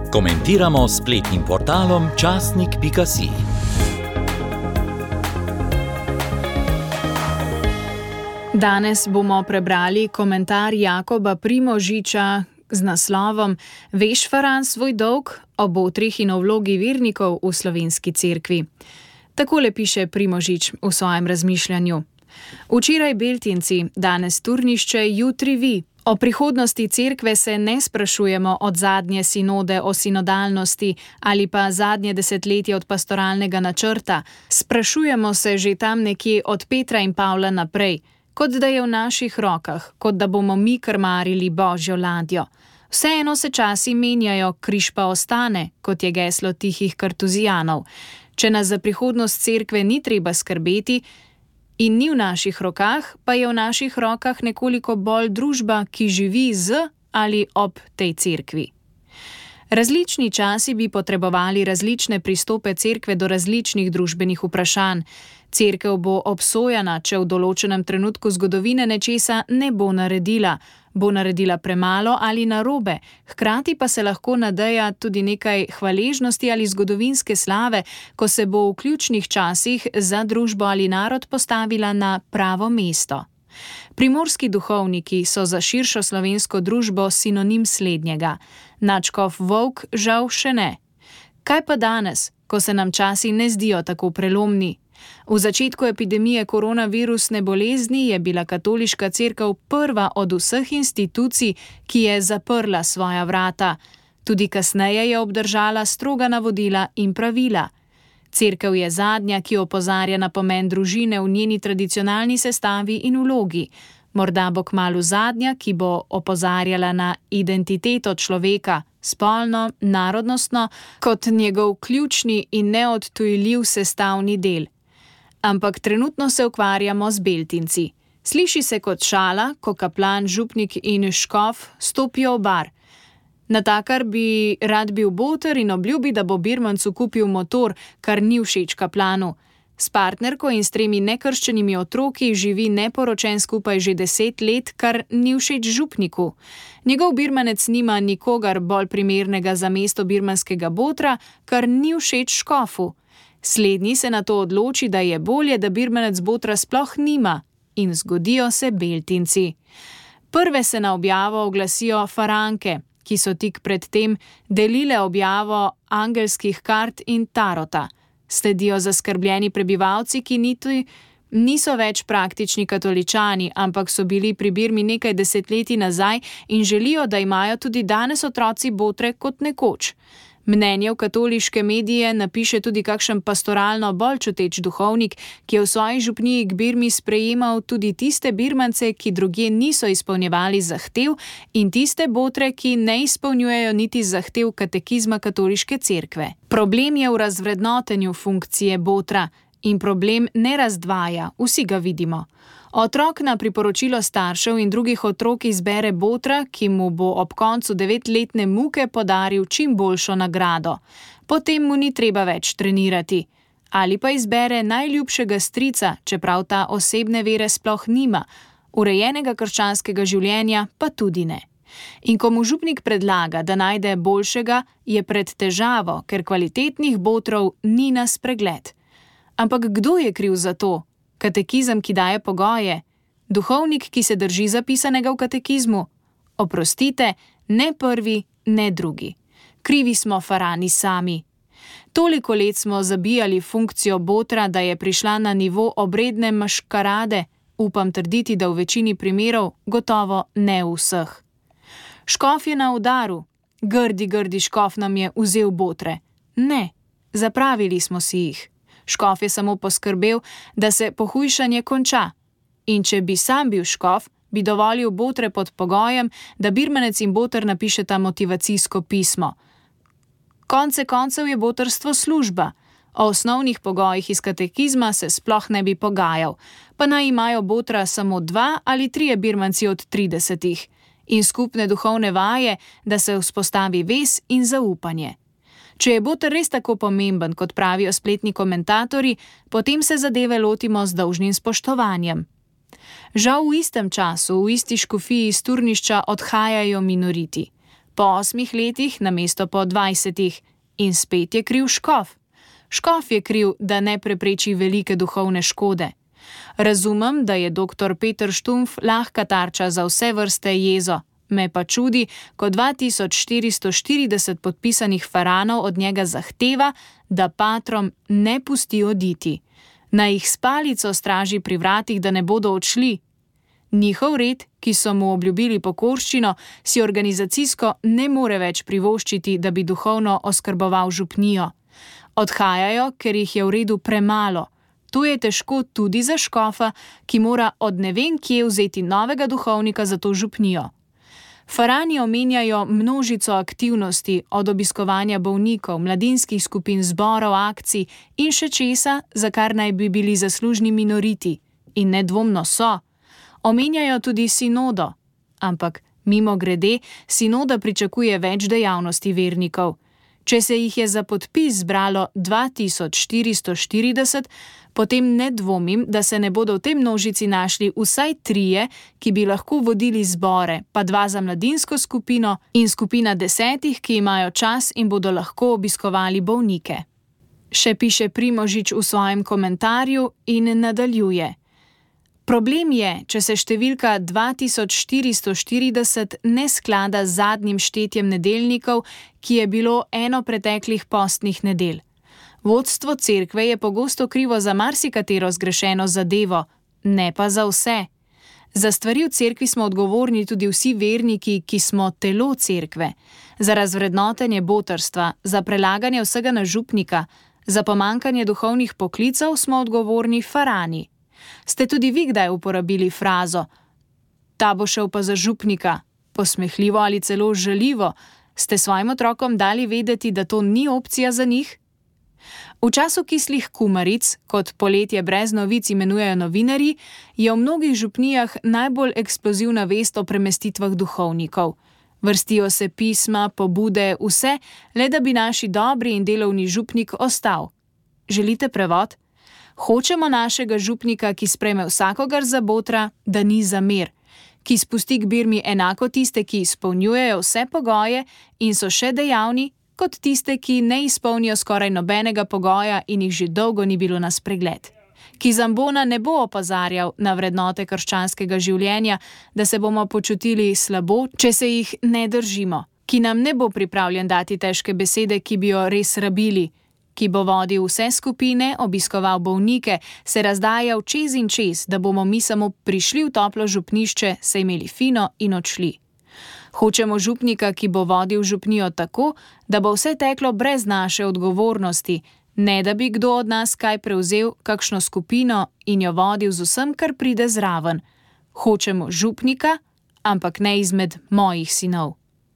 Komentiramo s spletnim portalom časnik.si. Danes bomo prebrali komentar Jakoba Primožiča z naslovom Veš, Faran, svoj dolg o botrih in o vlogi vernikov v slovenski cerkvi. Takole piše Primožič v svojem razmišljanju. Včeraj Beltinci, danes Turnišče, jutri vi. O prihodnosti cerkve se ne sprašujemo od zadnje sinode o sinodalnosti ali pa zadnje desetletje od pastoralnega načrta. Sprašujemo se že tam nekje od Petra in Pavla naprej, kot da je v naših rokah, kot da bomo mi krmarili Božjo ladjo. Vseeno se časi menjajo, križ pa ostane, kot je geslo tihih kartuzijanov. Če nas za prihodnost cerkve ni treba skrbeti in ni v naših rokah, pa je v naših rokah nekoliko bolj družba, ki živi z ali ob tej cerkvi. Različni časi bi potrebovali različne pristope cerkve do različnih družbenih vprašanj. Cerkev bo obsojena, če v določenem trenutku zgodovine nečesa ne bo naredila premalo ali narobe, hkrati pa se lahko nadeja tudi nekaj hvaležnosti ali zgodovinske slave, ko se bo v ključnih časih za družbo ali narod postavila na pravo mesto. Primorski duhovniki so za širšo slovensko družbo sinonim slednjega. Nadškof Volk žal še ne. Kaj pa danes, ko se nam časi ne zdijo tako prelomni? V začetku epidemije koronavirusne bolezni je bila katoliška cerkev prva od vseh institucij, ki je zaprla svoja vrata. Tudi kasneje je obdržala stroga navodila in pravila. Cerkev je zadnja, ki opozarja na pomen družine v njeni tradicionalni sestavi in vlogi. Morda bo kmalu zadnja, ki bo opozarjala na identiteto človeka, spolno, narodnostno, kot njegov ključni in neodtujljiv sestavni del. Ampak trenutno se ukvarjamo z Beltinci. Sliši se kot šala, ko kaplan, župnik in škof stopijo v bar. Natakar bi rad bil boter in obljubi, da bo birmancu kupil motor, kar ni všeč kaplanu. S partnerko in s 3 nekrščenimi otroki živi neporočen skupaj že 10 let, kar ni všeč župniku. Njegov birmanec nima nikogar bolj primernega za mesto birmanskega botra, kar ni všeč škofu. Slednji se na to odloči, da je bolje, da birmanec botra sploh nima, in zgodijo se Beltinci. Prve se na objavo oglasijo faranke, ki so tik pred tem delile objavo angelskih kart in tarota. Sledijo zaskrbljeni prebivalci, ki niso več praktični katoličani, ampak so bili pri birmi nekaj desetletij nazaj in želijo, da imajo tudi danes otroci botre kot nekoč. Mnenje v katoliške medije napiše tudi kakšen pastoralno bolj čuteč duhovnik, ki je v svoji župniji k birmi sprejemal tudi tiste birmance, ki drugje niso izpolnjevali zahtev, in tiste botre, ki ne izpolnjujejo niti zahtev katekizma katoliške cerkve. Problem je v razvrednotenju funkcije botra in problem ne razdvaja, vsi ga vidimo. Otrok na priporočilo staršev in drugih otrok izbere botra, ki mu bo ob koncu 9-letne muke podaril čim boljšo nagrado. Potem mu ni treba več trenirati. Ali pa izbere najljubšega strica, čeprav ta osebne vere sploh nima, urejenega krščanskega življenja pa tudi ne. In ko mu župnik predlaga, da najde boljšega, je pred težavo, ker kvalitetnih botrov ni na spregled. Ampak kdo je kriv za to? Katekizem, ki daje pogoje? Duhovnik, ki se drži zapisanega v katekizmu? Oprostite, ne prvi, ne drugi. Krivi smo farani sami. Toliko let smo zabijali funkcijo botra, da je prišla na nivo obredne maškarade, upam trditi, da v večini primerov, gotovo ne v vseh. Škof je na udaru. Grdi škof nam je vzel botre. Ne, zapravili smo si jih. Škof je samo poskrbel, da se pohujšanje konča. In če bi sam bil škof, bi dovolil botre pod pogojem, da birmanec in boter napišeta motivacijsko pismo. Konce koncev je botrstvo služba. O osnovnih pogojih iz katekizma se sploh ne bi pogajal, pa naj imajo botra samo 2 ali 3 birmanci od 30. In skupne duhovne vaje, da se vzpostavi vez in zaupanje. Če je boter res tako pomemben, kot pravijo spletni komentatorji, potem se zadeve lotimo z dolžnim spoštovanjem. Žal v istem času, v isti škofiji iz Turnišča odhajajo minoriti. po 8 letih namesto po 20. In spet je kriv škof. Škof je kriv, da ne prepreči velike duhovne škode. Razumem, da je dr. Peter Štumpf lahka tarča za vse vrste jezo. Me pa čudi, ko 2440 podpisanih faranov od njega zahteva, da patrom ne pusti oditi. Naj jih s palico straži pri vratih, da ne bodo odšli. Njihov red, ki so mu obljubili pokorščino, si organizacijsko ne more več privoščiti, da bi duhovno oskrboval župnijo. Odhajajo, ker jih je v redu premalo. To je težko tudi za škofa, ki mora od ne vem kje vzeti novega duhovnika za to župnijo. Farani omenjajo množico aktivnosti, od obiskovanja bolnikov, mladinskih skupin, zborov, akcij in še česa, za kar naj bi bili zaslužni minoriti. In nedvomno so. Omenjajo tudi sinodo. Ampak, mimogrede, sinoda pričakuje več dejavnosti vernikov. Če se jih je za podpis zbralo 2440, potem ne dvomim, da se ne bodo v tej množici našli vsaj 3, ki bi lahko vodili zbore, pa 2 za mladinsko skupino in skupina 10, ki imajo čas in bodo lahko obiskovali bolnike. Še piše Primožič v svojem komentarju in nadaljuje. Problem je, če se številka 2440 ne sklada z zadnjim štetjem nedeljnikov, ki je bilo eno preteklih postnih nedelj. Vodstvo cerkve je pogosto krivo za marsikatero zgrešeno zadevo, ne pa za vse. Za stvari v cerkvi smo odgovorni tudi vsi verniki, ki smo telo cerkve. Za razvrednotenje botrstva, za prelaganje vsega na župnika, za pomanjkanje duhovnih poklicev smo odgovorni farani. Ste tudi vi kdaj uporabili frazo "ta bo šel pa za župnika", posmehljivo ali celo žaljivo? Ste svojim otrokom dali vedeti, da to ni opcija za njih? V času kislih kumaric, kot poletje brez novic imenujejo novinarji, je v mnogih župnijah najbolj eksplozivna vest o premestitvah duhovnikov. Vrstijo se pisma, pobude, vse, le da bi naši dobri in delovni župnik ostal. Želite prevod? Hočemo našega župnika, ki sprejme vsakogar za botra, da ni zamer, ki spusti k birmi enako tiste, ki izpolnjujejo vse pogoje in so še dejavni, kot tiste, ki ne izpolnijo skoraj nobenega pogoja in jih že dolgo ni bilo na spregled. Ki zambona ne bo opozarjal na vrednote krščanskega življenja, da se bomo počutili slabo, če se jih ne držimo. Ki nam ne bo pripravljen dati težke besede, ki bi jo res rabili. Ki bo vodil vse skupine, obiskoval bolnike, se razdajal čez in čez, da bomo mi samo prišli v toplo župnišče, se imeli fino in odšli. Hočemo župnika, ki bo vodil župnijo tako, da bo vse teklo brez naše odgovornosti, ne da bi kdo od nas kaj prevzel, kakšno skupino in jo vodil z vsem, kar pride zraven. Hočemo župnika, ampak ne izmed mojih sinov.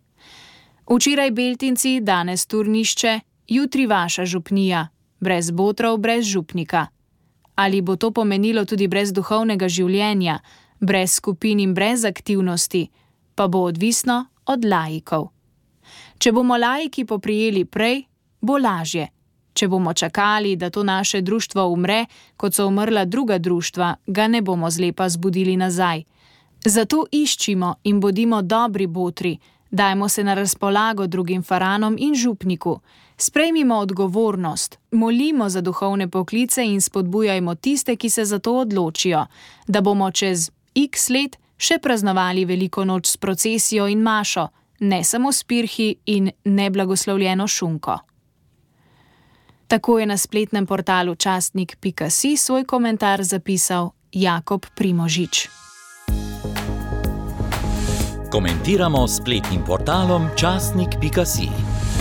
Včeraj Beltinci, danes Turnišče, jutri vaša župnija, brez botrov, brez župnika. Ali bo to pomenilo tudi brez duhovnega življenja, brez skupin in brez aktivnosti, pa bo odvisno od laikov. Če bomo laiki poprijeli prej, bo lažje. Če bomo čakali, da to naše društvo umre, kot so umrla druga društva, ga ne bomo zlepa zbudili nazaj. Zato iščimo in bodimo dobri botri, dajmo se na razpolago drugim faranom in župniku. Sprejmimo odgovornost, molimo za duhovne poklice in spodbujajmo tiste, ki se za to odločijo, da bomo čez x let še praznovali veliko noč s procesijo in mašo, ne samo s pirhi in neblagoslovljeno šunko. Tako je na spletnem portalu častnik.si svoj komentar zapisal Jakob Primožič. Komentiramo s spletnim portalom častnik.si.